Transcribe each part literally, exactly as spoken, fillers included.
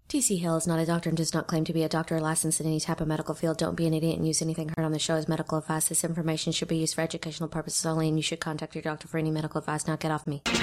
T C Hill is not a doctor and does not claim to be a doctor or licensed in any type of medical field. Don't be an idiot and use anything heard on the show as medical advice. This information should be used for educational purposes only, and you should contact your doctor for any medical advice. Now get off me. The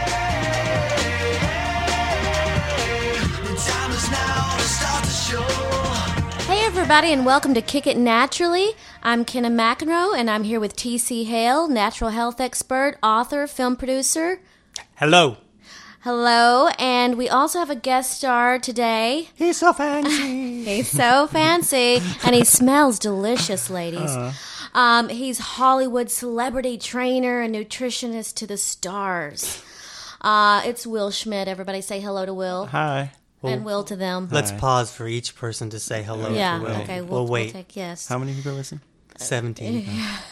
time is now to start the show. Hey everybody, and welcome to Kick It Naturally. I'm Kenna McEnroe, and I'm here with T C Hale, natural health expert, author, film producer. Hello. Hello, and we also have a guest star today. He's so fancy. He's so fancy, and he smells delicious, ladies. Uh. Um, he's Hollywood celebrity trainer and nutritionist to the stars. Uh, it's Will Schmidt. Everybody say hello to Will. Hi. And Will to them. Let's Hi. pause for each person to say hello Yeah, to Will. okay, we'll, we'll we'll wait. take yes. How many people listen? seventeen.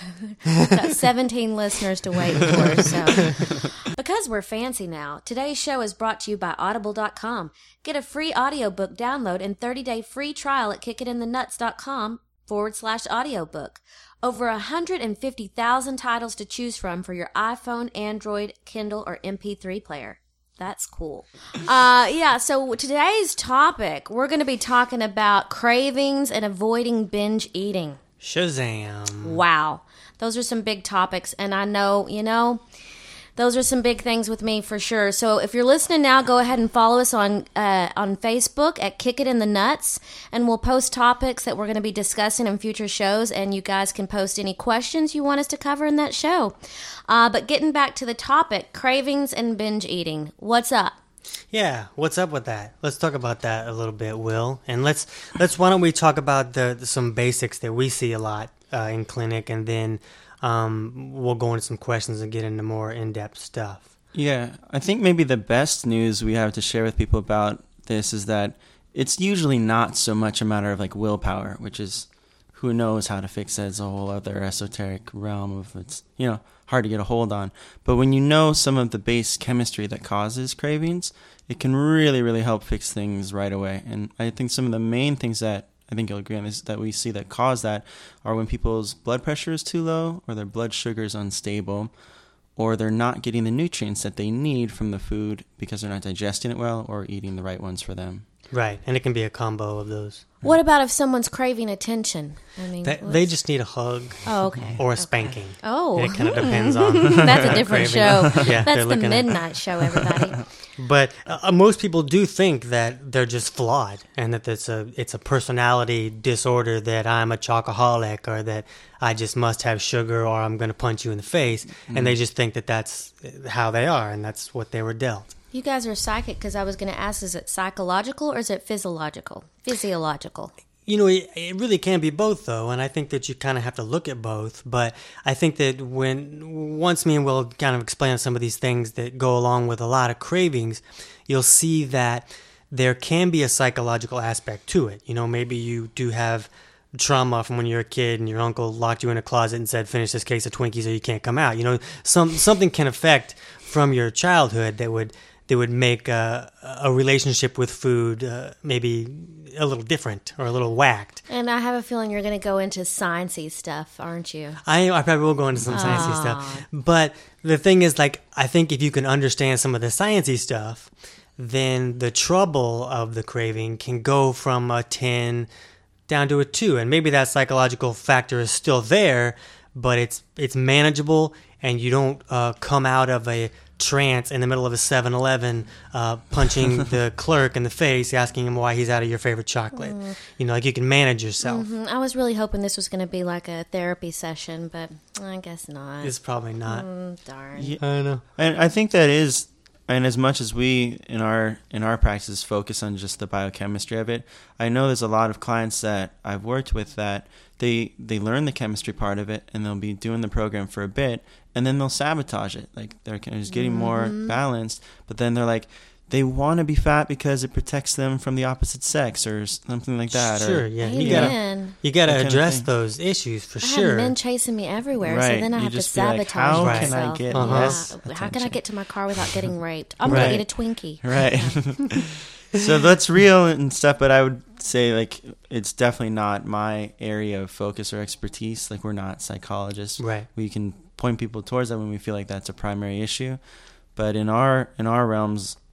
Got seventeen listeners to wait for, so. Because we're fancy now, today's show is brought to you by Audible dot com. Get a free audiobook download and thirty-day free trial at kickitinthenuts.com forward slash audiobook. Over one hundred fifty thousand titles to choose from for your iPhone, Android, Kindle, or M P three player. That's cool. Uh, yeah, so today's topic, we're going to be talking about cravings and avoiding binge eating. Shazam. Wow. Those are some big topics, and I know, you know, those are some big things with me for sure. So if you're listening now, go ahead and follow us on uh, on Facebook at Kick It in the Nuts, and we'll post topics that we're going to be discussing in future shows, and you guys can post any questions you want us to cover in that show. Uh, but getting back to the topic, cravings and binge eating. What's up? Yeah, what's up with that? Let's talk about that a little bit, Will. And let's let's why don't we talk about the, the some basics that we see a lot uh, in clinic, and then um, we'll go into some questions and get into more in-depth stuff. Yeah, I think maybe the best news we have to share with people about this is that it's usually not so much a matter of like willpower, which is who knows how to fix it. It's a whole other esoteric realm of it's, you know, hard to get a hold on. But when you know some of the base chemistry that causes cravings, it can really, really help fix things right away. And I think some of the main things that I think you'll agree on is that we see that cause that are when people's blood pressure is too low, or their blood sugar is unstable, or they're not getting the nutrients that they need from the food because they're not digesting it well or eating the right ones for them. Right, and it can be a combo of those. What about if someone's craving attention? I mean, They, they just need a hug. Oh, okay. Or a Okay. spanking. Oh. It kind of depends on. That's a different show. craving. Yeah, That's they're the looking at- midnight show, everybody. But uh, most people do think that they're just flawed, and that it's a it's a personality disorder, that I'm a chocoholic, or that I just must have sugar, or I'm going to punch you in the face. Mm. And they just think that that's how they are, and that's what they were dealt. You guys are psychic, because I was going to ask, is it psychological or is it physiological? Physiological. You know, it, it really can be both, though, and I think that you kind of have to look at both. But I think that when once me and Will kind of explain some of these things that go along with a lot of cravings, you'll see that there can be a psychological aspect to it. You know, maybe you do have trauma from when you're a kid and your uncle locked you in a closet and said, finish this case of Twinkies or you can't come out. You know, some something can affect from your childhood that would that would make a, a relationship with food uh, maybe a little different or a little whacked. And I have a feeling you're going to go into sciencey stuff, aren't you? I, I probably will go into some sciencey Aww. stuff. But the thing is, like, I think if you can understand some of the sciencey stuff, then the trouble of the craving can go from a ten down to a two. And maybe that psychological factor is still there, but it's it's manageable, and you don't uh, come out of a trance in the middle of a seven eleven uh, punching the clerk in the face, asking him why he's out of your favorite chocolate. Mm. You know, like, you can manage yourself. Mm-hmm. I was really hoping this was going to be like a therapy session, but I guess not. It's probably not. Mm, darn. Yeah. I know. And I think that is, and as much as we in our in our practice focus on just the biochemistry of it, I know there's a lot of clients that I've worked with that they they learn the chemistry part of it, and they'll be doing the program for a bit, and then they'll sabotage it. Like, they're just getting mm-hmm. more balanced, but then they're like, they want to be fat because it protects them from the opposite sex or something like that. Sure, or, yeah. Amen. You gotta you gotta address those issues for I sure. have men chasing me everywhere, Right. so then I You have to just be like, sabotage how can I myself. get Uh-huh. less How can I attention? get to my car without getting raped? I'm Right. going to eat a Twinkie. Right. So that's real and stuff, but I would say, like, it's definitely not my area of focus or expertise. Like, we're not psychologists. Right. We can point people towards that when we feel like that's a primary issue. But in our in our realms,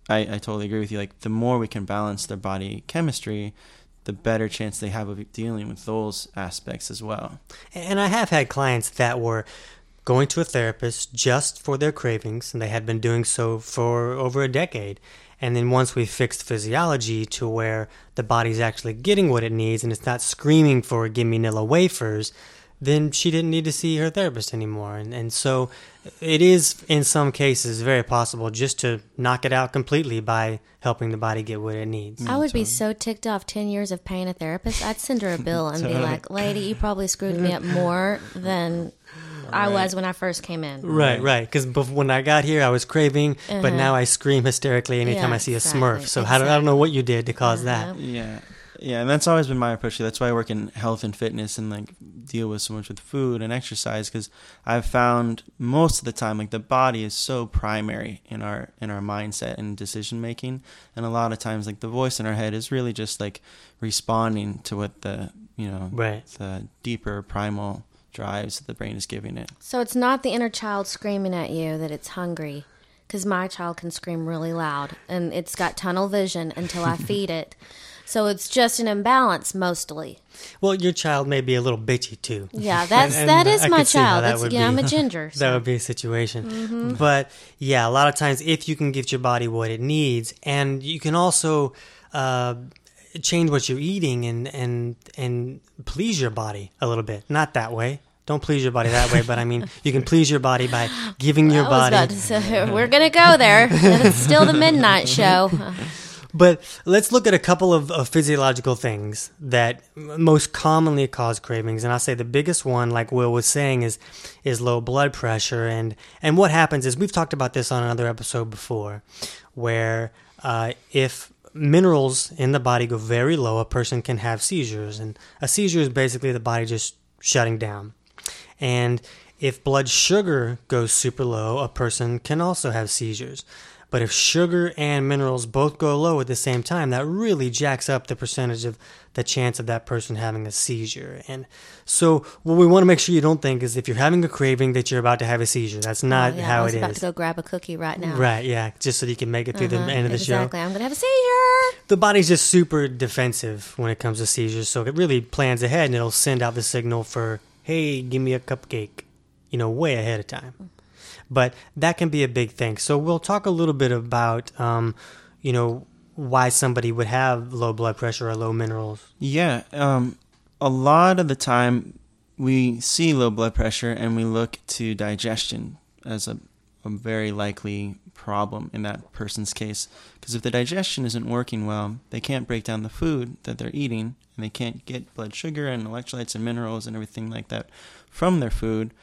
I, I totally agree with you. Like, the more we can balance their body chemistry, the better chance they have of dealing with those aspects as well. And I have had clients that were going to a therapist just for their cravings, and they had been doing so for over a decade. And then once we fixed physiology to where the body's actually getting what it needs and it's not screaming for give me Nilla wafers, then she didn't need to see her therapist anymore. And and so it is, in some cases, very possible just to knock it out completely by helping the body get what it needs. I would be so ticked off ten years of paying a therapist. I'd send her a bill and be like, lady, you probably screwed me up more than I was when I first came in. Right, right. Because when I got here, I was craving, but Uh-huh. now I scream hysterically anytime Yeah, I see a exactly, Smurf. So how do, I don't know what you did to cause that. Yeah. Yeah, and that's always been my approach. That's why I work in health and fitness and like deal with so much with food and exercise, because I've found most of the time like the body is so primary in our in our mindset and decision making, and a lot of times like the voice in our head is really just like responding to what the you know Right. the deeper primal drives that the brain is giving it. So it's not the inner child screaming at you that it's hungry, because my child can scream really loud, and it's got tunnel vision until I feed it. So it's just an imbalance mostly. Well, your child may be a little bitchy too. Yeah, that's And- that and is I my could see how child. that That's would yeah, I'm be- a ginger. That So. would be a situation. But yeah, a lot of times if you can give your body what it needs, and you can also uh, change what you're eating and, and, and please your body a little bit. Not that way. Don't please your body that way, but I mean, you can please your body by giving your I was body. about to say, we're gonna go there. It's still the midnight show. But let's look at a couple of, of physiological things that m- most commonly cause cravings. And I'll say the biggest one, like Will was saying, is is low blood pressure. And, and what happens is, we've talked about this on another episode before, where uh, if minerals in the body go very low, a person can have seizures. And a seizure is basically the body just shutting down. And if blood sugar goes super low, a person can also have seizures. But if sugar and minerals both go low at the same time, that really jacks up the percentage of the chance of that person having a seizure. And so what we want to make sure you don't think is if you're having a craving that you're about to have a seizure. That's not Oh, yeah, how I was it about is. to go grab a cookie right now. Right, yeah, just so you can make it through Uh-huh, the end of the exactly. show. I'm gonna have a seizure. The body's just super defensive when it comes to seizures, so it really plans ahead and it'll send out the signal for, hey, give me a cupcake, you know, way ahead of time. But that can be a big thing. So we'll talk a little bit about, um, you know, why somebody would have low blood pressure or low minerals. Yeah, um, a lot of the time we see low blood pressure and we look to digestion as a, a very likely problem in that person's case. Because if the digestion isn't working well, they can't break down the food that they're eating, and they can't get blood sugar and electrolytes and minerals and everything like that from their food.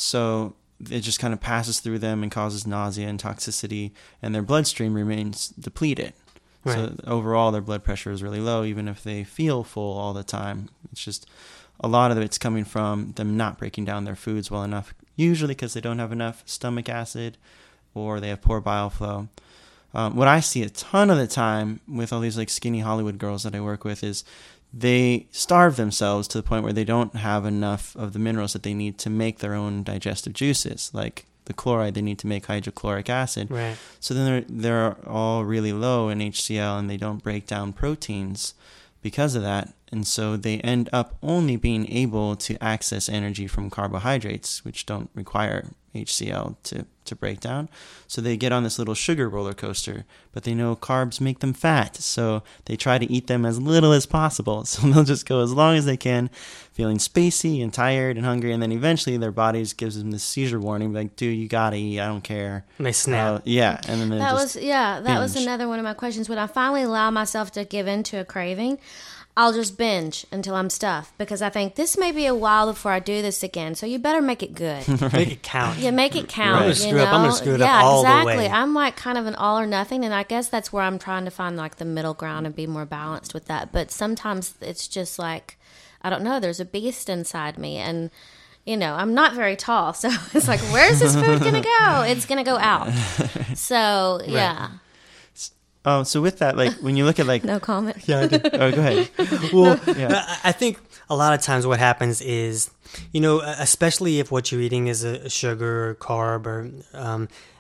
So it just kind of passes through them and causes nausea and toxicity, and their bloodstream remains depleted. Right. So overall, their blood pressure is really low, even if they feel full all the time. It's just a lot of it's coming from them not breaking down their foods well enough, usually because they don't have enough stomach acid or they have poor bile flow. Um, what I see a ton of the time with all these like skinny Hollywood girls that I work with is they starve themselves to the point where they don't have enough of the minerals that they need to make their own digestive juices, like the chloride they need to make hydrochloric acid. Right. So then they're, they're all really low in H C L and they don't break down proteins because of that. And so they end up only being able to access energy from carbohydrates, which don't require H C L to, to break down. So they get on this little sugar roller coaster, but they know carbs make them fat. So they try to eat them as little as possible. So they'll just go as long as they can, feeling spacey and tired and hungry. And then eventually their bodies gives them this seizure warning, like, dude, you gotta eat, I don't care. And they snap. Uh, yeah. And then they That just was yeah. That was binge. another one of my questions. When I finally allow myself to give in to a craving, I'll just binge until I'm stuffed, because I think this may be a while before I do this again. So you better make it good. Make it count. Yeah, make it count. I'm gonna you screw know? up- I'm gonna screw it up yeah, all the exactly. way. I'm like kind of an all or nothing, and I guess that's where I'm trying to find like the middle ground and be more balanced with that. But sometimes it's just like, I don't know. There's a beast inside me, and you know, I'm not very tall, so it's like, where's this food gonna go? It's gonna go out. So yeah, Oh, so with that, like when you look at like, no comment. Yeah, I do. oh, go ahead. Well, Yeah. I I think a lot of times what happens is, you know, especially if what you're eating is a sugar or carb, or um,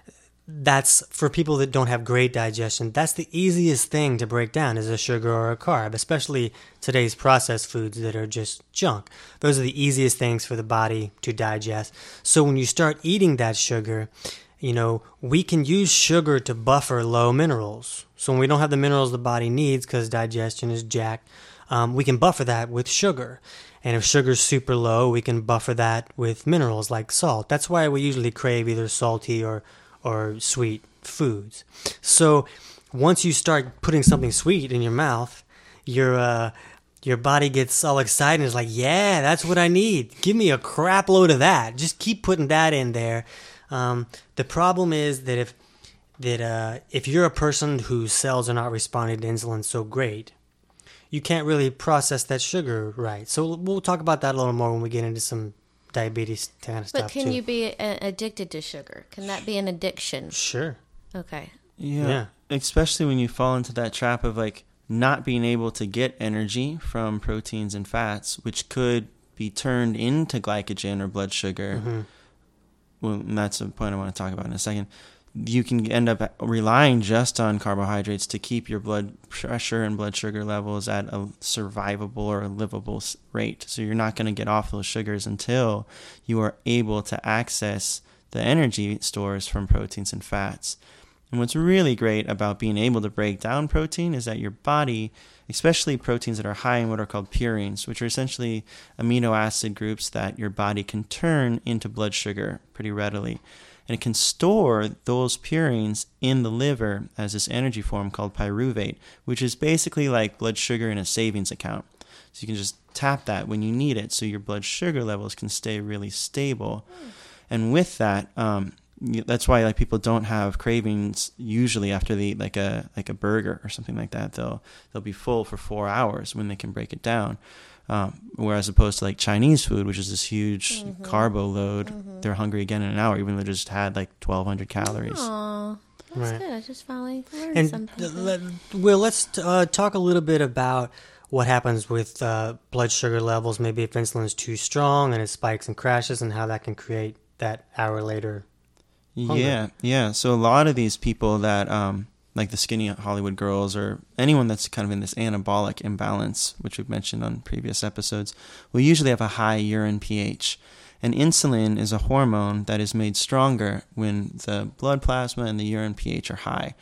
that's for people that don't have great digestion. That's the easiest thing to break down is a sugar or a carb, especially today's processed foods that are just junk. Those are the easiest things for the body to digest. So when you start eating that sugar, you know, we can use sugar to buffer low minerals. So when we don't have the minerals the body needs because digestion is jacked, um, we can buffer that with sugar. And if sugar's super low, we can buffer that with minerals like salt. That's why we usually crave either salty or or sweet foods. So once you start putting something sweet in your mouth, your uh, your body gets all excited and is like, yeah, that's what I need. Give me a crap load of that. Just keep putting that in there. Um, the problem is that if that uh, if you're a person whose cells are not responding to insulin so great, you can't really process that sugar right. So we'll talk about that a little more when we get into some diabetes kind of stuff. But can too. you be uh, addicted to sugar? Can that be an addiction? Sure. Okay. Yeah. Yeah. Especially when you fall into that trap of like not being able to get energy from proteins and fats, which could be turned into glycogen or blood sugar. Mm-hmm. Well, and that's a point I want to talk about in a second. You can end up relying just on carbohydrates to keep your blood pressure and blood sugar levels at a survivable or livable rate. So you're not going to get off those sugars until you are able to access the energy stores from proteins and fats. And what's really great about being able to break down protein is that your body, especially proteins that are high in what are called purines, which are essentially amino acid groups that your body can turn into blood sugar pretty readily. And it can store those purines in the liver as this energy form called pyruvate, which is basically like blood sugar in a savings account. So you can just tap that when you need it so your blood sugar levels can stay really stable. Mm. And with that, um, that's why like people don't have cravings usually after they eat like a like a burger or something like that. They'll they'll be full for four hours when they can break it down. Um, whereas opposed to like Chinese food, which is this huge mm-hmm. carbo load, mm-hmm. they're hungry again in an hour, even though they just had like twelve hundred calories. Aww, that's right. good. I just finally learned and something. Let, Will, let's uh, talk a little bit about what happens with uh, blood sugar levels, maybe if insulin is too strong and it spikes and crashes, and how that can create that hour later hunger. Yeah, yeah. So a lot of these people that... Um, like the skinny Hollywood girls or anyone that's kind of in this anabolic imbalance, which we've mentioned on previous episodes, will usually have a high urine pH. And insulin is a hormone that is made stronger when the blood plasma and the urine pH are high.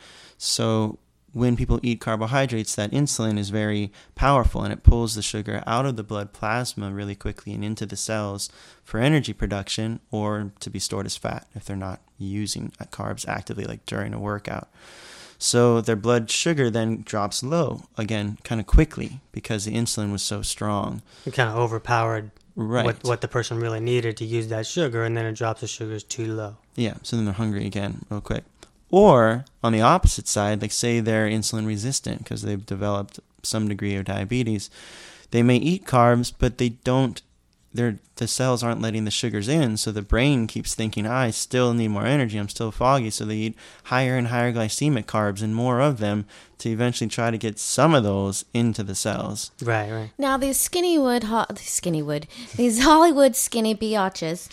So when people eat carbohydrates, that insulin is very powerful and it pulls the sugar out of the blood plasma really quickly and into the cells for energy production or to be stored as fat if they're not using carbs actively like during a workout. So their blood sugar then drops low, again, kind of quickly because the insulin was so strong. It kind of overpowered right. what, what the person really needed to use that sugar, and then it drops the sugars too low. Yeah, so then they're hungry again real quick. Or on the opposite side, like say they're insulin resistant because they've developed some degree of diabetes. They may eat carbs, but they don't, their the cells aren't letting the sugars in, so the brain keeps thinking, ah, I still need more energy, I'm still foggy, so they eat higher and higher glycemic carbs and more of them to eventually try to get some of those into the cells. Right, right. Now, these skinnywood, ho- skinnywood, these Hollywood skinny biatches,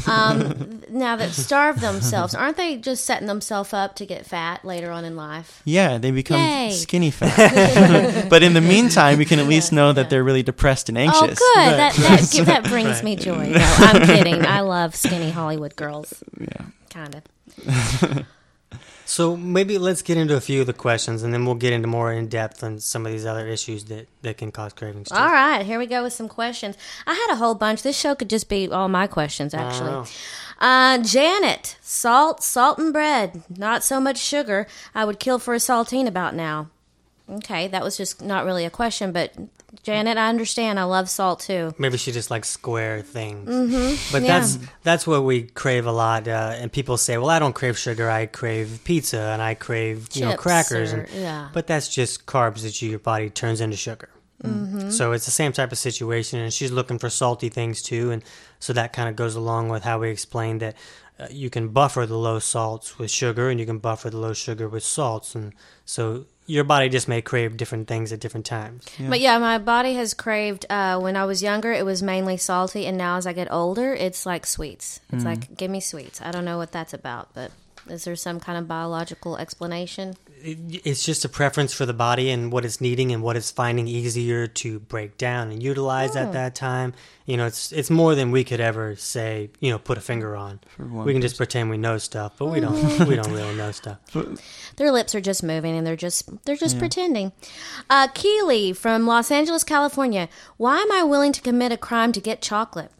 um, now that starve themselves, aren't they just setting themselves up to get fat later on in life? Yeah, they become Yay. skinny fat. But in the meantime, we can at least know that they're really depressed and anxious. Oh, good. That that, that brings right. me joy. No, I'm kidding. I love skinny Hollywood girls. Yeah. Kind of. So maybe let's get into a few of the questions, and then we'll get into more in depth on some of these other issues that, that can cause cravings too. All right, here we go with some questions. I had a whole bunch. This show could just be all my questions, actually. Uh, Janet, salt, salt and bread, not so much sugar. I would kill for a saltine about now. Okay, that was just not really a question, but Janet, I understand. I love salt too. Maybe she just likes square things. Mm-hmm. But yeah. that's that's what we crave a lot. Uh, and people say, well, I don't crave sugar. I crave pizza and I crave you know Chips crackers. Or, and, yeah. But that's just carbs that you, your body turns into sugar. Mm-hmm. So it's the same type of situation. And she's looking for salty things too. And so that kind of goes along with how we explained that uh, you can buffer the low salts with sugar and you can buffer the low sugar with salts. And so your body just may crave different things at different times. Yeah. But yeah, my body has craved, uh, when I was younger, it was mainly salty, and now as I get older, it's like sweets. It's mm. like, give me sweets. I don't know what that's about, but Is there some kind of biological explanation? It- It's just a preference for the body and what it's needing and what it's finding easier to break down and utilize Oh. at that time. You know, it's it's more than we could ever say, you know, put a finger on. one We can just pretend we know stuff, but we don't we don't really know stuff. Their lips are just moving, and they're just they're just pretending. Uh, Keely from Los Angeles, California. Why am I willing to commit a crime to get chocolate?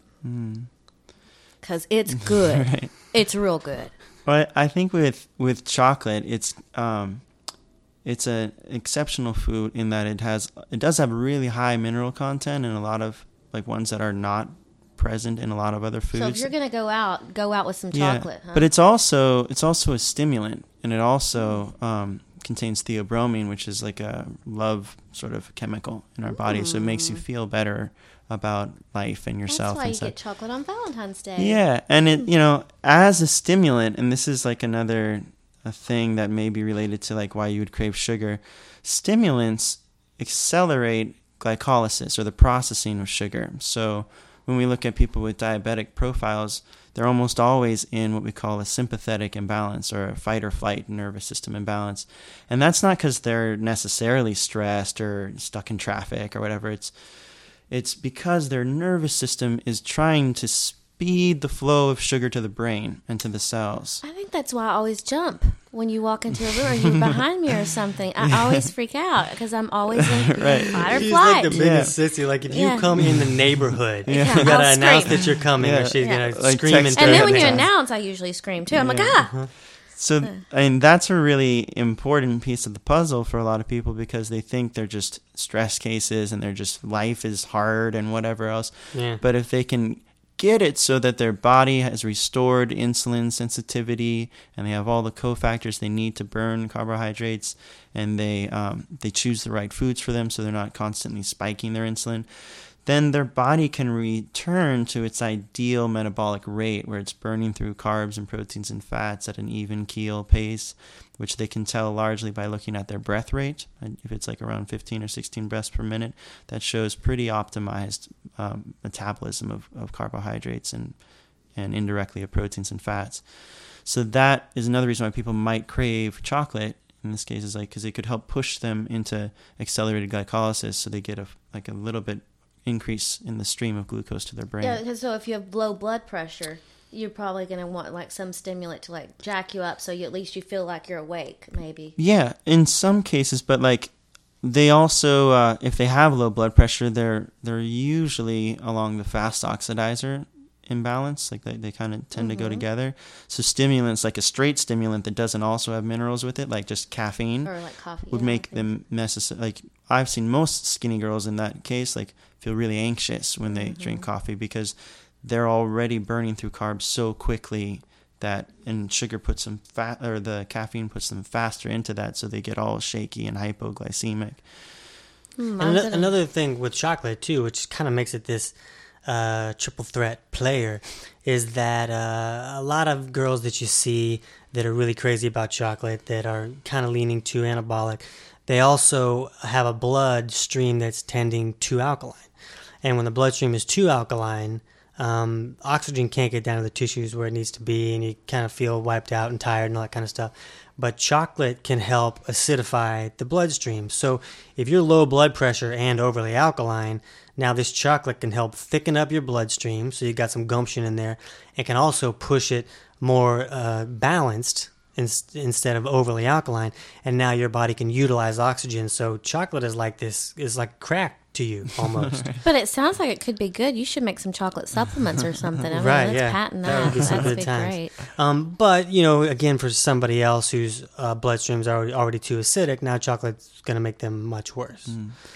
Because it's good. Right. It's real good. Well, I think with with chocolate, it's um, it's an exceptional food in that it has it does have really high mineral content and a lot of like ones that are not present in a lot of other foods. So if you're gonna go out, go out with some Yeah, chocolate. Huh? but it's also it's also a stimulant, and it also um, contains theobromine, which is like a love sort of chemical in our body. So it makes you feel better about life and yourself. That's why and you stuff. get chocolate on Valentine's Day. Yeah, and it you know as a stimulant, and this is like another a thing that may be related to like why you would crave sugar. Stimulants accelerate glycolysis or the processing of sugar. So when we look at people with diabetic profiles, they're almost always in what we call a sympathetic imbalance or a fight or flight nervous system imbalance. And that's not because they're necessarily stressed or stuck in traffic or whatever. It's it's because their nervous system is trying to speed the flow of sugar to the brain and to the cells. I think that's why I always jump when you walk into a room or you're behind me or something. I always freak out because I'm always in Right. fight or She's flight. like the biggest sissy. Like if Yeah. you come in the neighborhood, Yeah. you gotta I'll announce scream. that you're coming, Yeah. or she's Yeah. gonna Like scream text and her and then Yeah. when you Yeah. announce, I usually scream too. I'm like, Yeah. ah. So, and that's a really important piece of the puzzle for a lot of people because they think they're just stress cases and they're just life is hard and whatever else. Yeah. But if they can get it so that their body has restored insulin sensitivity and they have all the cofactors they need to burn carbohydrates and they um, they choose the right foods for them so they're not constantly spiking their insulin, then their body can return to its ideal metabolic rate where it's burning through carbs and proteins and fats at an even keel pace, which they can tell largely by looking at their breath rate. And if it's like around fifteen or sixteen breaths per minute, that shows pretty optimized um, metabolism of, of carbohydrates and, and indirectly of proteins and fats. So that is another reason why people might crave chocolate. In this case, is like because it could help push them into accelerated glycolysis, so they get a like a little bit increase in the stream of glucose to their brain. Yeah, because so if you have low blood pressure, you're probably going to want like some stimulant to like jack you up so you at least you feel like you're awake, maybe. Yeah, in some cases, but like they also, uh, if they have low blood pressure, they're they're usually along the fast oxidizer imbalance. Like they, they kind of tend Mm-hmm. to go together. So stimulants, like a straight stimulant that doesn't also have minerals with it, like just caffeine, Or like coffee. would yeah, make I think. them necessary. Like I've seen most skinny girls in that case, like feel really anxious when they Mm-hmm. drink coffee because they're already burning through carbs so quickly that, and sugar puts them fat, or the caffeine puts them faster into that, so they get all shaky and hypoglycemic. Hmm, I'm Ano- gonna- Another thing with chocolate too, which kind of makes it this uh, triple threat player, is that uh, a lot of girls that you see that are really crazy about chocolate, that are kind of leaning to anabolic, they also have a blood stream that's tending to alkaline. And when the bloodstream is too alkaline, um, oxygen can't get down to the tissues where it needs to be, and you kind of feel wiped out and tired and all that kind of stuff. But chocolate can help acidify the bloodstream. So if you're low blood pressure and overly alkaline, now this chocolate can help thicken up your bloodstream, so you got some gumption in there, and can also push it more uh, balanced in, instead of overly alkaline. And now your body can utilize oxygen. So chocolate is like this, is like crack to you almost. But it sounds like it could be good. You should make some chocolate supplements or something. I mean, Right, let's yeah. patent That that. would be some That'd good be times. great. Um, but, you know, again, for somebody else whose uh, bloodstream's already, already too acidic, now chocolate's going to make them much worse.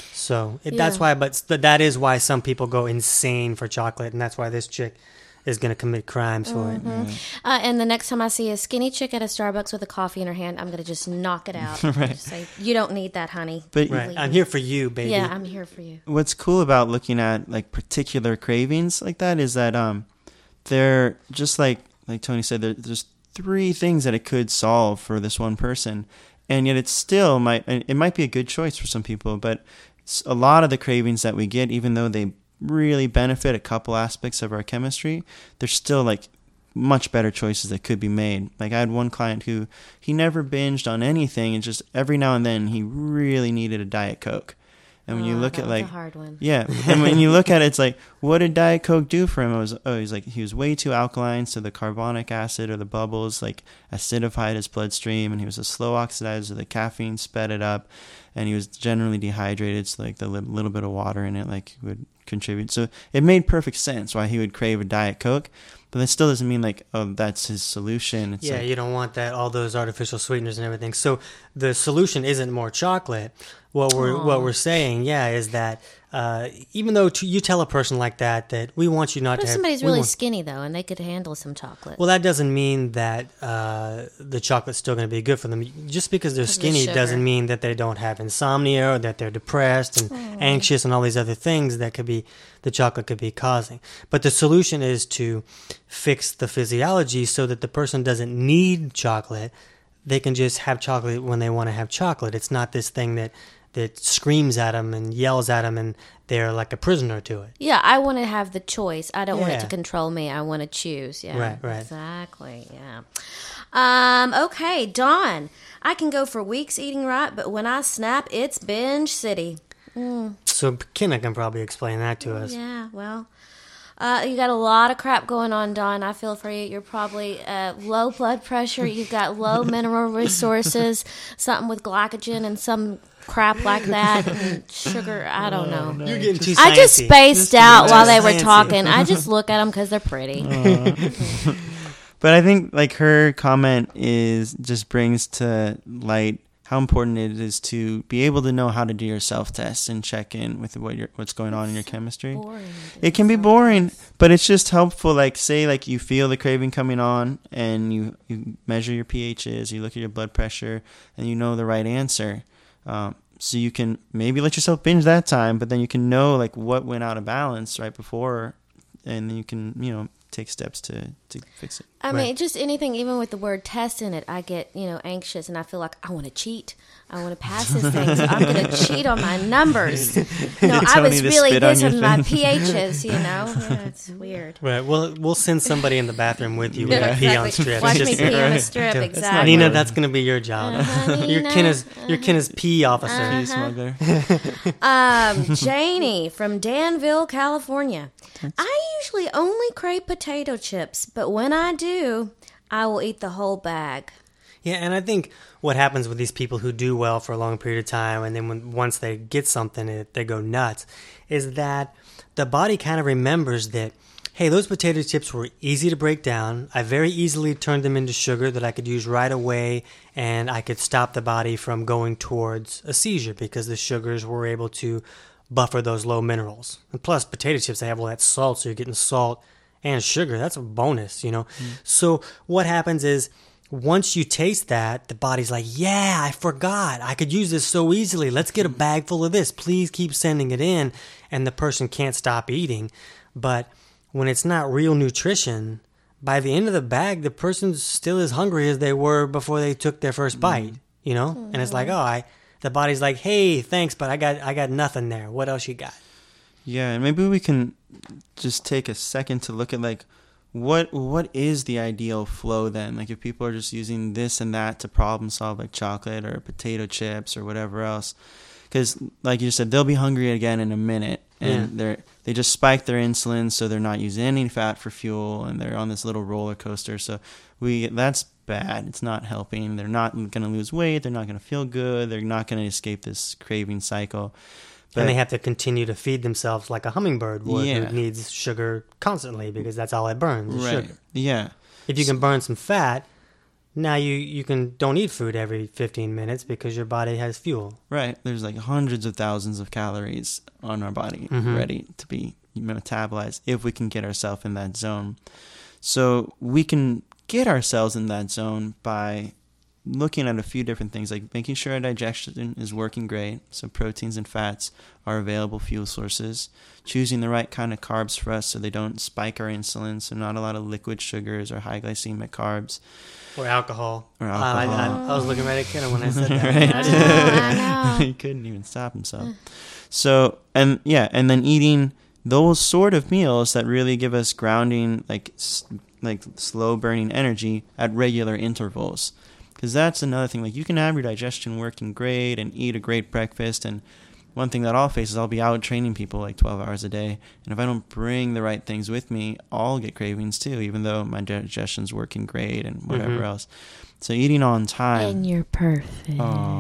So it, that's Yeah. why, but th- that is why some people go insane for chocolate, and that's why this chick is going to commit crimes for it. Uh, and the next time I see a skinny chick at a Starbucks with a coffee in her hand, I'm going to just knock it out. Right. Just say, you don't need that, honey. But Right. Leave I'm me." here for you, baby. Yeah, I'm here for you. what's cool about looking at like particular cravings like that is that um they're just like like Tony said, there, there's three things that it could solve for this one person, and yet it still might it might be a good choice for some people. But s- a lot of the cravings that we get, even though they really benefit a couple aspects of our chemistry, they're still like much better choices that could be made. Like I had one client who he never binged on anything, and just every now and then he really needed a Diet Coke. And when oh, you look that at was like a hard one. yeah, and when you look at it, it's like, what did Diet Coke do for him? It was oh, he's like he was way too alkaline, so the carbonic acid or the bubbles like acidified his bloodstream, and he was a slow oxidizer, so the caffeine sped it up, and he was generally dehydrated, so like the li- little bit of water in it like would contribute. So it made perfect sense why he would crave a Diet Coke. But that still doesn't mean like, oh, that's his solution. It's yeah, like, you don't want that, all those artificial sweeteners and everything. So the solution isn't more chocolate. What we're Aww. what we're saying, yeah, is that uh, even though to, you tell a person like that that we want you not What to if have, somebody's we really want- skinny, though, and they could handle some chocolate? well, that doesn't mean that uh, the chocolate's still going to be good for them. Just because they're Because of the skinny sugar. doesn't mean that they don't have insomnia or that they're depressed and anxious and all these other things that could be the chocolate could be causing. But the solution is to fix the physiology so that the person doesn't need chocolate. They can just have chocolate when they want to have chocolate. It's not this thing that that screams at them and yells at them and they're like a prisoner to it. Yeah, I want to have the choice. I don't want it Yeah. to control me. I want to choose. Yeah, Right, right. Exactly. Yeah. Um. Okay, Dawn. I can go for weeks eating right, but when I snap, it's binge city. So Kenna can probably explain that to us. Yeah. Well. Uh, you got a lot of crap going on, Dawn. I feel for you. You're probably uh, low blood pressure. You've got low mineral resources, something with glycogen and some crap like that, and sugar. I don't know. You're getting too I just sciencey. spaced out while they were sciencey. talking. I just look at them because they're pretty. But I think like her comment is just brings to light how important it is to be able to know how to do your self-tests and check in with what you're, what's going on in your chemistry. Boring. It can be boring, but it's just helpful. Like say like you feel the craving coming on and you, you measure your pHs, you look at your blood pressure, and you know the right answer. Um, so you can maybe let yourself binge that time, but then you can know like what went out of balance right before, and then you can, you know, take steps to, to fix it. I mean, Right. just anything, even with the word test in it, I get, you know, anxious and I feel like I want to cheat. I want to pass this thing, so I'm going to cheat on my numbers. No, I Tony was to really spit on this your with my thing. pHs, you know? Yeah, it's weird. Right. Well, we'll send somebody in the bathroom with you. Yeah, with pee on exactly. strips. Watch Just- me pee on a Right. strip, That's exactly. Nina, good. that's going to be your job. Uh-huh, You're Nina. Kenna's, you're Kenna's pee officer. Pea smuggler. Um, Janie from Danville, California. I usually only crave potato chips, but when I do, I will eat the whole bag. Yeah, and I think what happens with these people who do well for a long period of time, and then when once they get something, it, they go nuts, is that the body kind of remembers that, hey, those potato chips were easy to break down. I very easily turned them into sugar that I could use right away, and I could stop the body from going towards a seizure because the sugars were able to buffer those low minerals. And plus, potato chips, they have all that salt, so you're getting salt and sugar. That's a bonus, you know? Mm. So what happens is, once you taste that, the body's like, yeah, I forgot. I could use this so easily. Let's get a bag full of this. Please keep sending it in. And the person can't stop eating. But when it's not real nutrition, by the end of the bag, the person's still as hungry as they were before they took their first bite, you know? And it's like, oh, I, the body's like, hey, thanks, but I got, I got nothing there. What else you got? Yeah, and maybe we can just take a second to look at like what what is the ideal flow then? Like if people are just using this and that to problem solve, like chocolate or potato chips or whatever else, because like you said, they'll be hungry again in a minute, and Yeah. they're they just spike their insulin, so they're not using any fat for fuel, and they're on this little roller coaster. So we that's bad. It's not helping. They're not going to lose weight. They're not going to feel good. They're not going to escape this craving cycle. And they have to continue to feed themselves like a hummingbird would, Yeah. who needs sugar constantly because that's all it burns, is right. sugar. Yeah. If you can burn some fat, now you, you can don't eat food every fifteen minutes because your body has fuel. Right. There's like hundreds of thousands of calories on our body Mhm. ready to be metabolized if we can get ourselves in that zone. So we can get ourselves in that zone by looking at a few different things, like making sure our digestion is working great, so proteins and fats are available fuel sources, choosing the right kind of carbs for us so they don't spike our insulin, so not a lot of liquid sugars or high glycemic carbs. Or alcohol. Or Uh, I, alcohol. I, I was looking right at Kenna when I said that. Right. I didn't- I know. He couldn't even stop himself. So, and yeah, and then eating those sort of meals that really give us grounding, like s- like slow burning energy at regular intervals. Because that's another thing. Like, you can have your digestion working great and eat a great breakfast. And one thing that I'll face is I'll be out training people like twelve hours a day. And if I don't bring the right things with me, I'll get cravings too, even though my digestion's working great and whatever Mm-hmm. else. So eating on time. And you're perfect. Oh.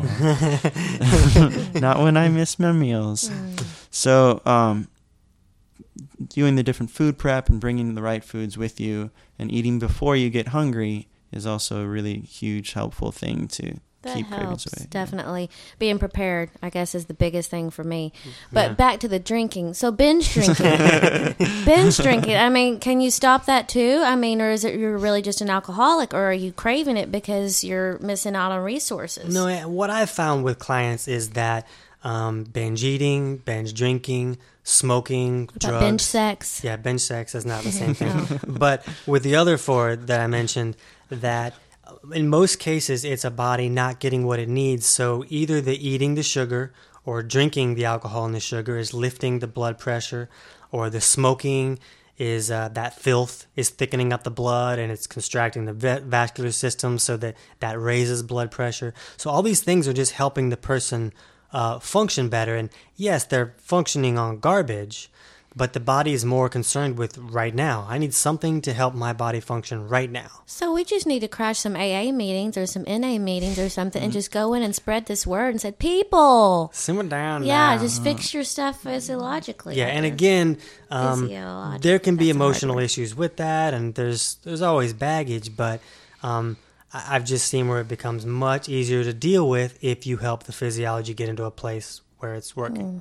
Not when I miss my meals. So um, doing the different food prep and bringing the right foods with you and eating before you get hungry is also a really huge, helpful thing to That keep cravings helps, away. definitely. Being prepared, I guess, is the biggest thing for me. But Yeah. back to the drinking. So binge drinking. binge drinking. I mean, can you stop that too? I mean, or is it you're really just an alcoholic, or are you craving it because you're missing out on resources? No, eh, what I've found with clients is that um, binge eating, binge drinking, smoking, What drugs. about binge sex? Yeah, bench sex is not the same thing. But with the other four that I mentioned, that in most cases it's a body not getting what it needs. So either the eating the sugar or drinking the alcohol and the sugar is lifting the blood pressure, or the smoking is uh, that filth is thickening up the blood and it's constricting the va- vascular system, so that that raises blood pressure. So all these things are just helping the person uh, function better. And yes, they're functioning on garbage, but the body is more concerned with right now. I need something to help my body function right now. So we just need to crash some A A meetings or some N A meetings or something and just go in and spread this word and say, people, Simmer down yeah, now. just fix your stuff physiologically. Yeah, and Or again, um, physiologic- there can be that's a hard emotional word. issues with that, and there's there's always baggage, but um, I- I've just seen where it becomes much easier to deal with if you help the physiology get into a place where it's working.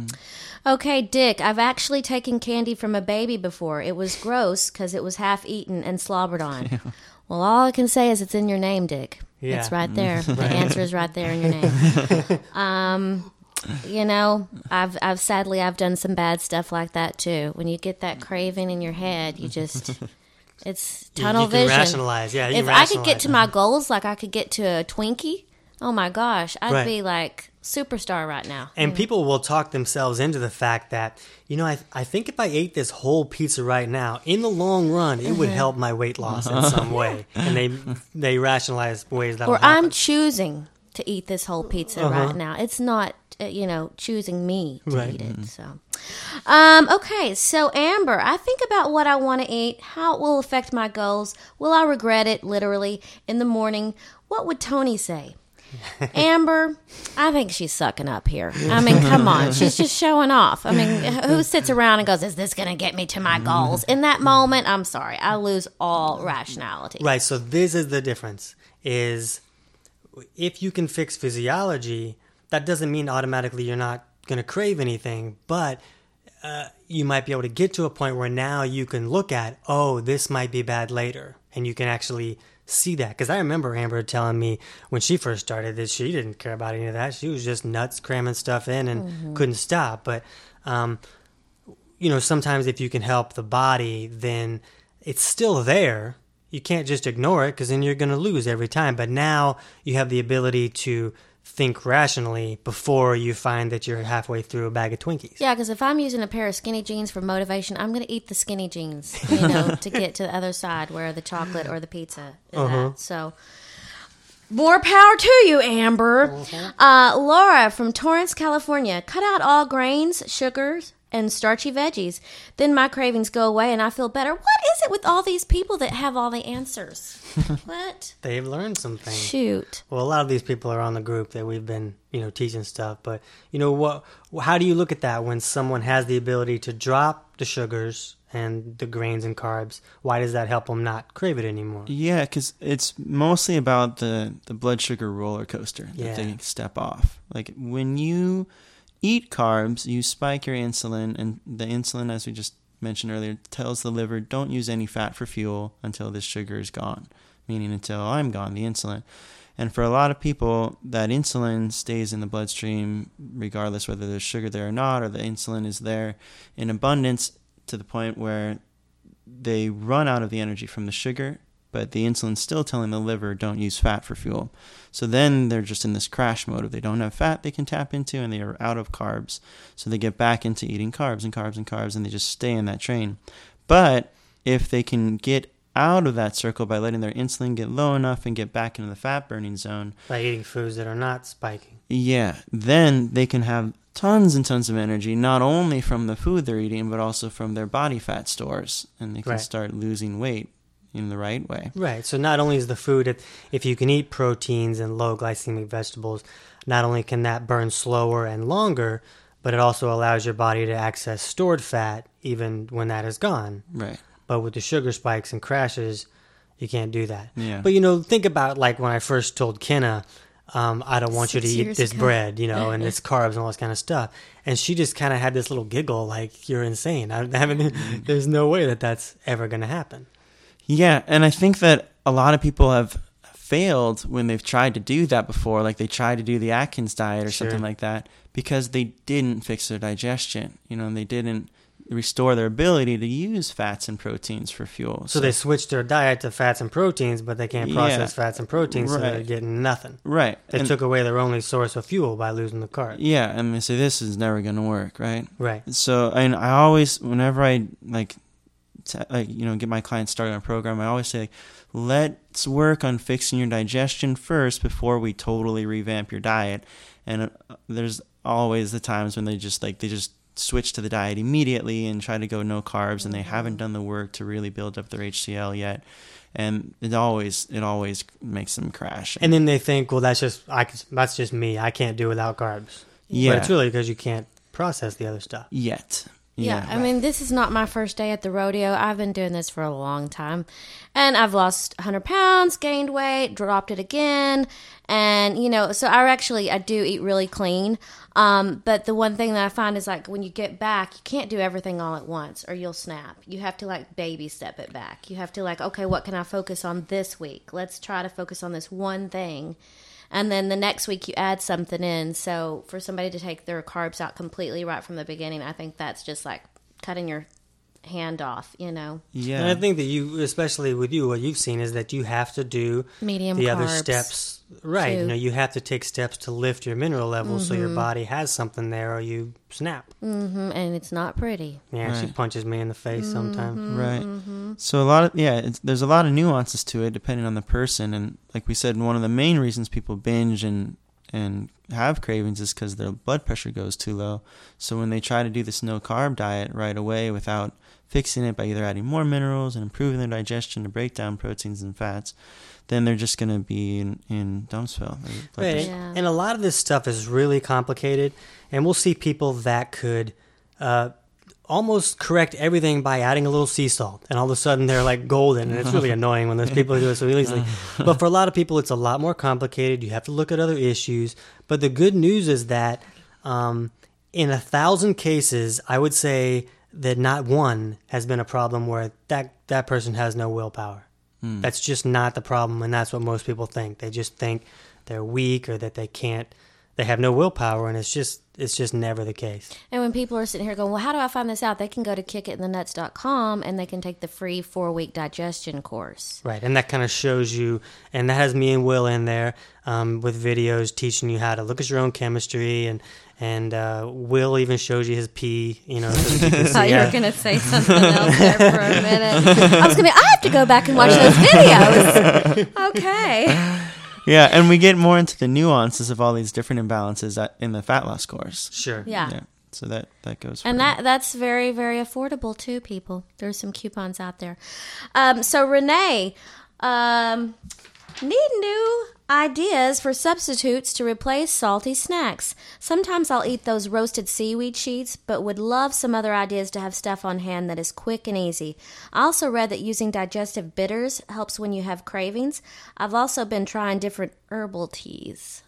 Okay, Dick, I've actually taken candy from a baby before. It was gross because it was half eaten and slobbered on. Well, all I can say is it's in your name, Dick. Yeah. It's right there. The answer is right there in your name. um, you know, I've, I've sadly I've done some bad stuff like that too. When you get that craving in your head, you just it's You- tunnel you can vision. rationalize, yeah. You If can I could get rationalize to it. my goals, like I could get to a Twinkie, oh my gosh, I'd Right. be like superstar right now. And people will talk themselves into the fact that, you know, I, I think if I ate this whole pizza right now, in the long run, it Mm-hmm. would help my weight loss in some way. And they they rationalize ways that Or will happen. I'm choosing to eat this whole pizza right now. It's not, uh, you know, choosing me to Right. eat it. So, um, okay. So Amber, I think about what I want to eat, how it will affect my goals. Will I regret it? Literally in the morning. What would Tony say? Amber, I think she's sucking up here. I mean, come on. She's just showing off. I mean, who sits around and goes, is this going to get me to my goals? In that moment, I'm sorry. I lose all rationality. Right, so this is the difference, is if you can fix physiology, that doesn't mean automatically you're not going to crave anything, but uh, you might be able to get to a point where now you can look at, oh, this might be bad later, and you can actually see that. Because I remember Amber telling me when she first started that she didn't care about any of that. She was just nuts cramming stuff in and Mm-hmm. couldn't stop. But, um, you know, sometimes if you can help the body, then it's still there. You can't just ignore it because then you're going to lose every time. But now you have the ability to think rationally before you find that you're halfway through a bag of Twinkies. Yeah, because if I'm using a pair of skinny jeans for motivation, I'm going to eat the skinny jeans, you know, to get to the other side where the chocolate or the pizza is at. So, more power to you, Amber. Uh, Laura from Torrance, California. Cut out all grains, sugars, and starchy veggies. Then my cravings go away and I feel better. What is it with all these people that have all the answers? What? They've learned some things. Shoot. Well, a lot of these people are on the group that we've been, you know, teaching stuff. But, you know, what? How do you look at that when someone has the ability to drop the sugars and the grains and carbs? Why does that help them not crave it anymore? Yeah, because it's mostly about the, the blood sugar roller coaster that Yeah. they step off. Like, when you eat carbs, you spike your insulin, and the insulin, as we just mentioned earlier, tells the liver, don't use any fat for fuel until this sugar is gone, meaning until I'm gone, the insulin. And for a lot of people, that insulin stays in the bloodstream regardless whether there's sugar there or not, or the insulin is there in abundance to the point where they run out of the energy from the sugar, but the insulin's still telling the liver, don't use fat for fuel. So then they're just in this crash mode. If they don't have fat they can tap into and they are out of carbs. So they get back into eating carbs and carbs and carbs and they just stay in that train. But if they can get out of that circle by letting their insulin get low enough and get back into the fat burning zone. By eating foods that are not spiking. Yeah, then they can have tons and tons of energy, not only from the food they're eating, but also from their body fat stores, and they can Right. start losing weight in the right way. Right. So not only is the food, if, if you can eat proteins and low glycemic vegetables, not only can that burn slower and longer, but it also allows your body to access stored fat even when that is gone. Right. But with the sugar spikes and crashes, you can't do that. Yeah. But, you know, think about like when I first told Kenna, um, I don't want you to Six eat years this ago. bread, you know, and this carbs and all this kind of stuff. And she just kind of had this little giggle like, you're insane. I haven't, there's no way that that's ever going to happen. Yeah, and I think that a lot of people have failed when they've tried to do that before, like they tried to do the Atkins diet or Sure. something like that, because they didn't fix their digestion, you know, and they didn't restore their ability to use fats and proteins for fuel. So they switched their diet to fats and proteins, but they can't process Yeah. fats and proteins, so they're Right. getting nothing. Right. They and, took away their only source of fuel by losing the carbs. yeah, and they say this is never going to work, right? Right. So, and I always, whenever I like, t- like you know, get my clients started on a program, I always say, like, let's work on fixing your digestion first before we totally revamp your diet. And uh, there's always the times when they just like they just switch to the diet immediately and try to go no carbs, and they haven't done the work to really build up their H C L yet. And it always it always makes them crash. And then they think, well, that's just I can, that's just me. I can't do without carbs. Yeah. But it's really because you can't process the other stuff. yet. Yeah, I mean, this is not my first day at the rodeo. I've been doing this for a long time. And I've lost one hundred pounds, gained weight, dropped it again. And, you know, so I actually, I do eat really clean. Um, but the one thing that I find is, like, when you get back, you can't do everything all at once or you'll snap. You have to, like, baby step it back. You have to, like, okay, what can I focus on this week? Let's try to focus on this one thing. And then the next week you add something in. So for somebody to take their carbs out completely right from the beginning, I think that's just like cutting your hand off, you know. Yeah. And I think that you, especially with you, what you've seen is that you have to do Medium the other carbs, steps. Right. too. You know, you have to take steps to lift your mineral levels so Mm-hmm. your body has something there or you snap. Hmm and it's not pretty. Yeah, she Right. punches me in the face Mm-hmm. sometimes. Right. So a lot of yeah, it's, there's a lot of nuances to it depending on the person, and like we said, one of the main reasons people binge and and have cravings is because their blood pressure goes too low. So when they try to do this no carb diet right away without fixing it by either adding more minerals and improving their digestion to break down proteins and fats, then they're just going to be in, in dumpsville. Their blood Right. pressure- Yeah. And a lot of this stuff is really complicated. And we'll see people that could uh, almost correct everything by adding a little sea salt. And all of a sudden they're like golden. And it's really annoying when those people do it so easily. But for a lot of people, it's a lot more complicated. You have to look at other issues. But the good news is that um, in a thousand cases, I would say that not one has been a problem where that, that person has no willpower. That's just not the problem, and that's what most people think. They just think they're weak or that they can't, they have no willpower, and it's just it's just never the case. And when people are sitting here going, well, how do I find this out? They can go to kick it in the nuts dot com and they can take the free four-week digestion course. Right, and that kind of shows you, and that has me and Will in there um, with videos teaching you how to look at your own chemistry, and and uh, Will even shows you his pee, you know, so that you can I thought see you how- were going to say something else there for a minute. I was going to be, I have to go back and watch those videos. Okay. Yeah, and we get more into the nuances of all these different imbalances at, in the fat loss course. Sure. Yeah. Yeah. So that, that goes. And for- that that's very, very affordable too, people. There's some coupons out there. Um, so Renee, um, need new ideas for substitutes to replace salty snacks. Sometimes I'll eat those roasted seaweed sheets, but would love some other ideas to have stuff on hand that is quick and easy. I also read that using digestive bitters helps when you have cravings. I've also been trying different herbal teas.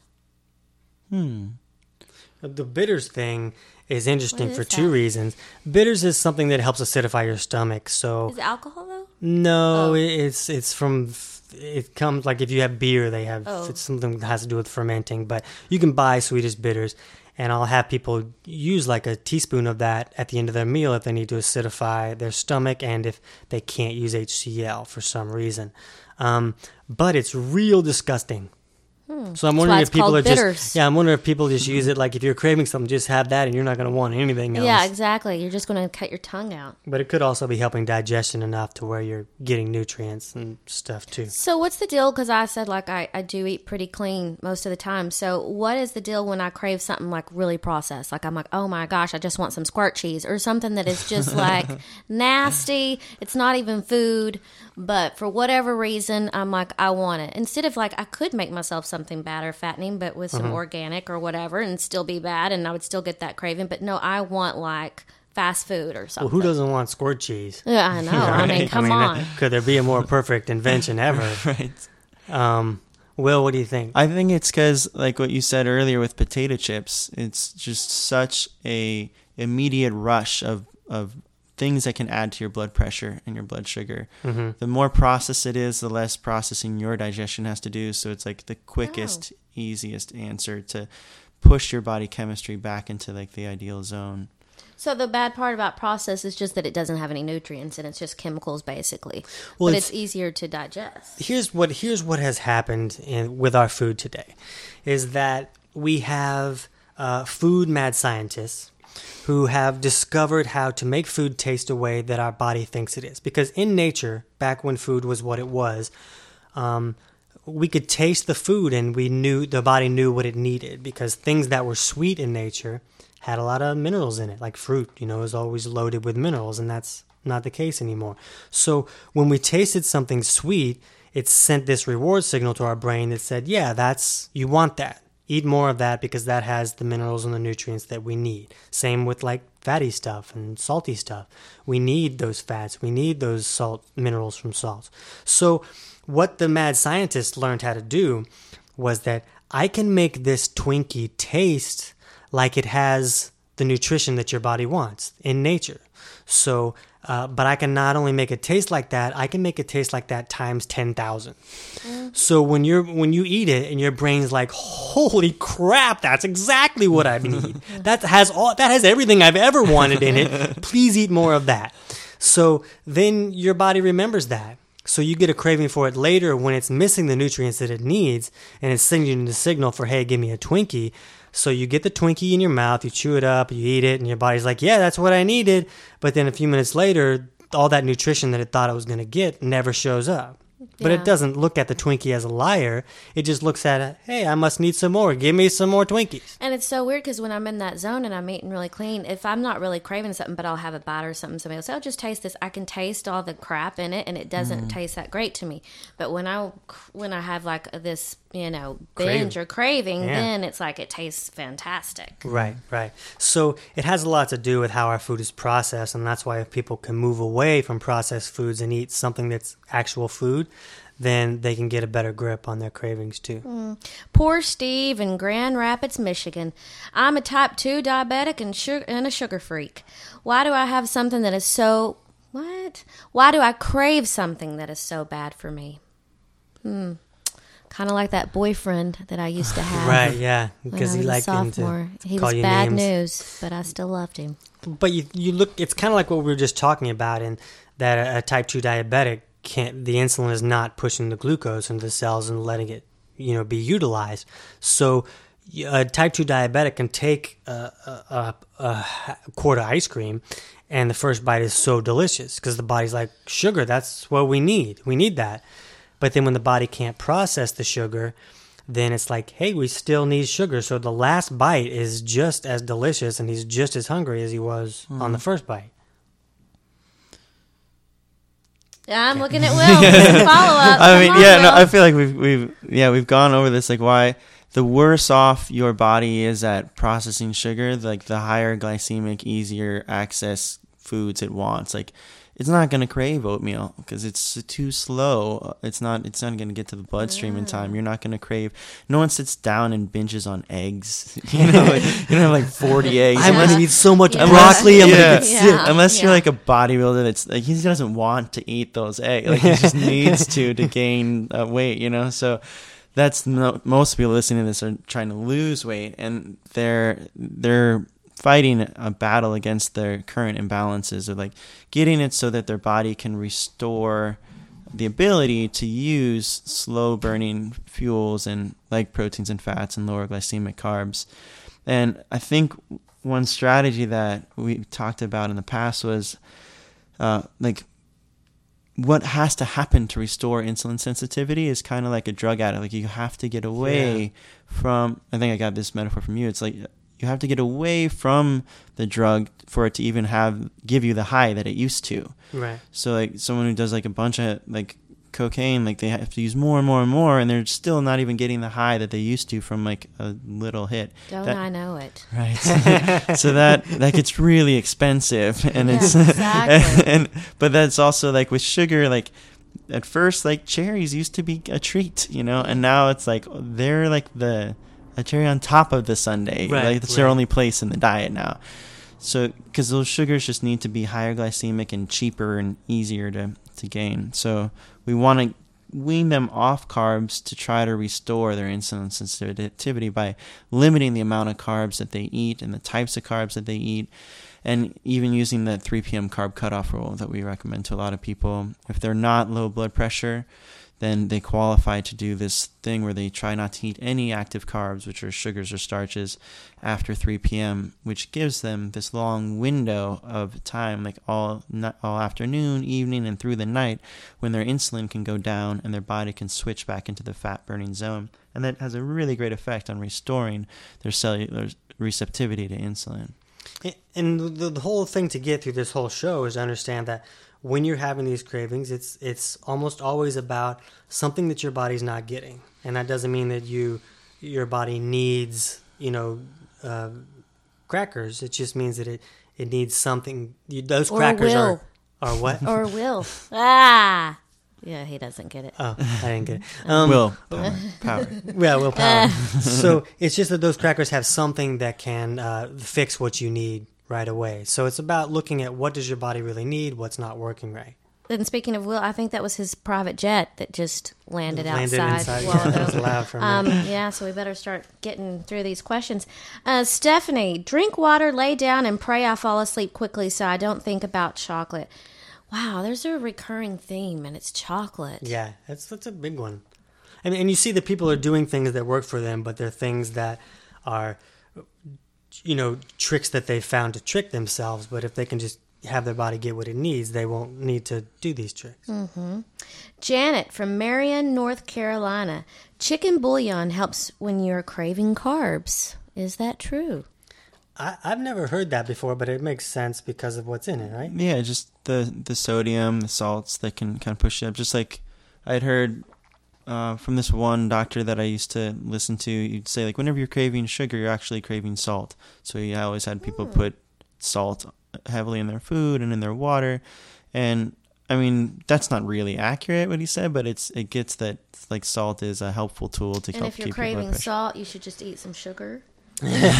Hmm. The bitters thing is interesting What for is two that? reasons. Bitters is something that helps acidify your stomach, so Is it alcohol though? no, Oh. it's it's from it comes like if you have beer, they have Oh. it's something that has to do with fermenting. But you can buy Swedish bitters, and I'll have people use like a teaspoon of that at the end of their meal if they need to acidify their stomach and if they can't use H C L for some reason. Um, but it's real disgusting Hmm. So I'm That's wondering why if it's people called are bitters. just yeah. I'm wondering if people just use it like if you're craving something, just have that, and you're not going to want anything else. Yeah, exactly. You're just going to cut your tongue out. But it could also be helping digestion enough to where you're getting nutrients and stuff too. So what's the deal? Because I said like I, I do eat pretty clean most of the time. So what is the deal when I crave something like really processed? Like I'm like, oh my gosh, I just want some squirt cheese or something that is just like nasty. It's not even food, but for whatever reason, I'm like, I want it. Instead of like, I could make myself something bad or fattening, but with some Mm-hmm. organic or whatever and still be bad and I would still get that craving. But no, I want like fast food or something. Well, who doesn't want squirt cheese? Yeah, I know. I mean, come on. uh, Could there be a more perfect invention ever? Right. Um, Will, what do you think? I think it's because, like what you said earlier with potato chips, it's just such a immediate rush of, of things that can add to your blood pressure and your blood sugar. Mm-hmm. The more processed it is, the less processing your digestion has to do. So it's like the quickest, Oh. easiest answer to push your body chemistry back into like the ideal zone. So the bad part about processed is just that it doesn't have any nutrients and it's just chemicals basically. Well, but it's- it's, easier to digest. Here's what here's what has happened in, with our food today, is that we have uh, food mad scientists who have discovered how to make food taste a way that our body thinks it is. Because in nature, back when food was what it was, um, we could taste the food and we knew the body knew what it needed, because things that were sweet in nature had a lot of minerals in it, like fruit, you know, is always loaded with minerals, and that's not the case anymore. So when we tasted something sweet, it sent this reward signal to our brain that said, yeah, that's, you want that. Eat more of that because that has the minerals and the nutrients that we need. Same with like fatty stuff and salty stuff. We need those fats. We need those salt minerals from salt. So what the mad scientist learned how to do was that I can make this Twinkie taste like it has the nutrition that your body wants in nature. So, uh, but I can not only make it taste like that, I can make it taste like that times ten thousand. Mm. So when you're when you eat it and your brain's like, holy crap, that's exactly what I need. That has all that has everything I've ever wanted in it. Please eat more of that. So then your body remembers that. So you get a craving for it later when it's missing the nutrients that it needs, and it's sending you the signal for, hey, give me a Twinkie. So you get the Twinkie in your mouth, you chew it up, you eat it, and your body's like, yeah, that's what I needed. But then a few minutes later, all that nutrition that it thought it was going to get never shows up. But Yeah. it doesn't look at the Twinkie as a liar. It just looks at it, hey, I must need some more. Give me some more Twinkies. And it's so weird because when I'm in that zone and I'm eating really clean, if I'm not really craving something, but I'll have a bite or something, somebody will say, oh, just taste this. I can taste all the crap in it, and it doesn't taste that great to me. But when I when I have like this, you know, binge Craving. or craving, Yeah. then it's like it tastes fantastic. Right, right. So it has a lot to do with how our food is processed, and that's why if people can move away from processed foods and eat something that's actual food, then they can get a better grip on their cravings too. Poor Steve in Grand Rapids, Michigan. I'm a type two diabetic and, sugar, and a sugar freak. Why do I have something that is so... What? Why do I crave something that is so bad for me? Hmm. Kind of like that boyfriend that I used to have. Right, yeah, when because I he was a liked him sophomore. to He call was you bad names. news, but I still loved him. But you, you look, it's kind of like what we were just talking about, in that a, a type two diabetic can't, the insulin is not pushing the glucose into the cells and letting it, you know, be utilized. So a type two diabetic can take a, a, a, a quart of ice cream, and the first bite is so delicious because the body's like, sugar, that's what we need. We need that. But then when the body can't process the sugar, then it's like, hey, we still need sugar. So the last bite is just as delicious, and he's just as hungry as he was mm. on the first bite. I'm looking at Will. Follow up. I mean, Come on, yeah, no, Will. I feel like we've we've yeah we've gone over this, like why the worse off your body is at processing sugar, like the higher glycemic, easier access foods it wants. Like it's not gonna crave oatmeal because it's too slow. It's not. It's not gonna get to the bloodstream in time. You're not gonna crave. No one sits down and binges on eggs. You know, like, you don't have like forty eggs. I'm unless, gonna eat so much Yeah. broccoli. I'm Yeah. gonna get Yeah. sick. unless you're yeah. like a bodybuilder that's like he doesn't want to eat those eggs. Like he just needs to to gain uh, weight. You know, so. That's no, most people listening to this are trying to lose weight, and they're they're fighting a battle against their current imbalances, or like getting it so that their body can restore the ability to use slow burning fuels and like proteins and fats and lower glycemic carbs. And I think one strategy that we talked about in the past was uh, like what has to happen to restore insulin sensitivity is kind of like a drug addict. Like you have to get away yeah. from, I think I got this metaphor from you. It's like you have to get away from the drug for it to even have, give you the high that it used to. Right. So like someone who does like a bunch of like cocaine, like they have to use more and more and more, and they're still not even getting the high that they used to from like a little hit. Don't that, I know it? Right. So that that gets really expensive, and yeah, it's exactly. and but that's also like with sugar, like at first like cherries used to be a treat, you know, and now it's like they're like the a cherry on top of the sundae. Right, like it's right. their only place in the diet now. So because those sugars just need to be higher glycemic and cheaper and easier to to gain. So we want to wean them off carbs to try to restore their insulin sensitivity by limiting the amount of carbs that they eat and the types of carbs that they eat, and even using the three p.m. carb cutoff rule that we recommend to a lot of people. If they're not low blood pressure, then they qualify to do this thing where they try not to eat any active carbs, which are sugars or starches, after three p.m., which gives them this long window of time, like all all afternoon, evening, and through the night, when their insulin can go down and their body can switch back into the fat-burning zone. And that has a really great effect on restoring their cellular receptivity to insulin. And the, the whole thing to get through this whole show is to understand that when you're having these cravings, it's it's almost always about something that your body's not getting, and that doesn't mean that you your body needs you know uh, crackers. It just means that it, it needs something. You, those or crackers will. are are what or will ah yeah he doesn't get it. Oh, I didn't get it. Um, will power, power. Yeah, willpower. So it's just that those crackers have something that can uh, fix what you need right away. So it's about looking at what does your body really need, what's not working right. And speaking of Will, I think that was his private jet that just landed, landed outside. inside. Well, Yeah, it was loud for a um, minute. yeah, so we better start getting through these questions. Uh, Stephanie, drink water, lay down, and pray I fall asleep quickly so I don't think about chocolate. Wow, there's a recurring theme, and it's chocolate. Yeah, that's that's a big one. And and you see that people are doing things that work for them, but they're things that are, you know, tricks that they found to trick themselves. But if they can just have their body get what it needs, they won't need to do these tricks. Mm-hmm. Janet from Marion, North Carolina. Chicken bouillon helps when you're craving carbs. Is that true? I, I've never heard that before, but it makes sense because of what's in it, right? Yeah, just the, the sodium, the salts that can kind of push you up. Just like I'd heard uh, from this one doctor that I used to listen to, you'd say like whenever you're craving sugar, you're actually craving salt. So he always had people Mm. put salt heavily in their food and in their water. And I mean, that's not really accurate what he said, but it's it gets that like salt is a helpful tool to And help if you're keep your blood craving pressure. salt, you should just eat some sugar. Always you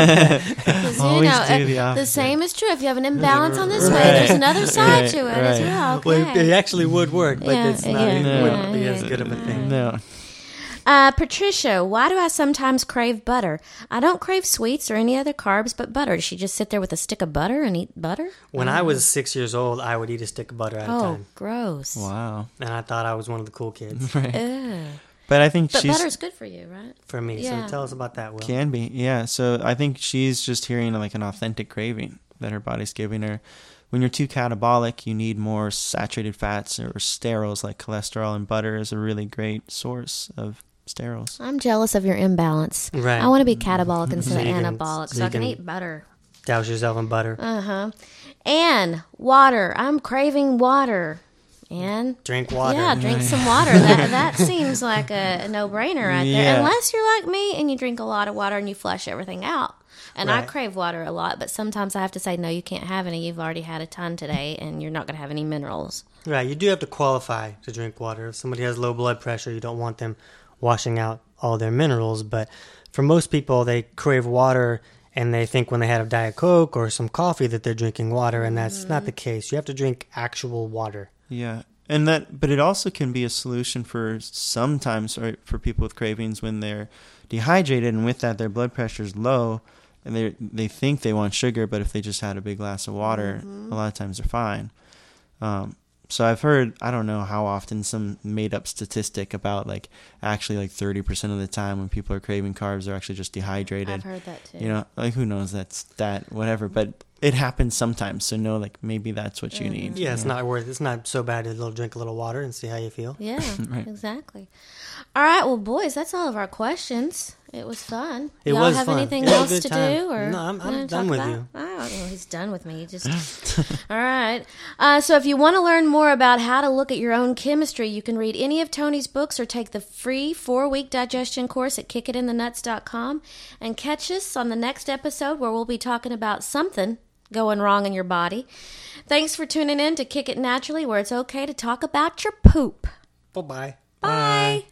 know, do uh, the the opposite. same is true. If you have an imbalance on this way, Right. there's another side Right, to it as right. well. Okay. Well, it, it actually would work, but Yeah, it's not. yeah, it yeah, wouldn't be yeah, as good of a thing. No. Uh, Patricia, why do I sometimes crave butter? I don't crave sweets or any other carbs but butter. Does she just sit there with a stick of butter and eat butter? When I was six years old, I would eat a stick of butter at a Oh, time, gross. Wow. and I thought I was one of the cool kids. Right. Ugh. But I think But she's butter's good for you, right? For me, Yeah. so tell us about that, Will. can be, yeah. So I think she's just hearing like an authentic craving that her body's giving her. When you're too catabolic, you need more saturated fats or sterols like cholesterol, and butter is a really great source of sterols. I'm jealous of your imbalance. Right. I want to be catabolic instead So of you can- anabolic, so, so you I can, can- eat butter. Douse yourself in butter. Uh-huh. And water. I'm craving water. And Drink water. yeah, drink some water. That that seems like a, a no-brainer right there. Yeah. Unless you're like me and you drink a lot of water and you flush everything out. And I Right. crave water a lot, but sometimes I have to say, no, you can't have any. You've already had a ton today, and you're not going to have any minerals. Right, you do have to qualify to drink water. If somebody has low blood pressure, you don't want them washing out all their minerals. But for most people, they crave water and they think when they had a Diet Coke or some coffee that they're drinking water, and that's not the case. You have to drink actual water. Yeah. And that, but it also can be a solution for sometimes or for people with cravings when they're dehydrated, and with that their blood pressure is low, and they they think they want sugar, but if they just had a big glass of water, a lot of times they're fine. Um, So I've heard, I don't know how often, some made up statistic about like actually like thirty percent of the time when people are craving carbs, they're actually just dehydrated. I've heard that too. You know, like who knows, that's that, whatever. But it happens sometimes. So know, like maybe that's what you Mm-hmm. need. Yeah, it's you know? not worth. It's not so bad to little drink a little water and see how you feel. Yeah, Right. exactly. All right, well, boys, that's all of our questions. It was fun. It Y'all was have fun. anything It was a else good to time. do? Or No, I'm- I'm wanna done talk with about? you. I don't know. He's done with me. He just. All right. Uh, so if you want to learn more about how to look at your own chemistry, you can read any of Tony's books or take the free four-week digestion course at kick it in the nuts dot com and catch us on the next episode where we'll be talking about something going wrong in your body. Thanks for tuning in to Kick It Naturally, where it's okay to talk about your poop. Bye bye. Bye.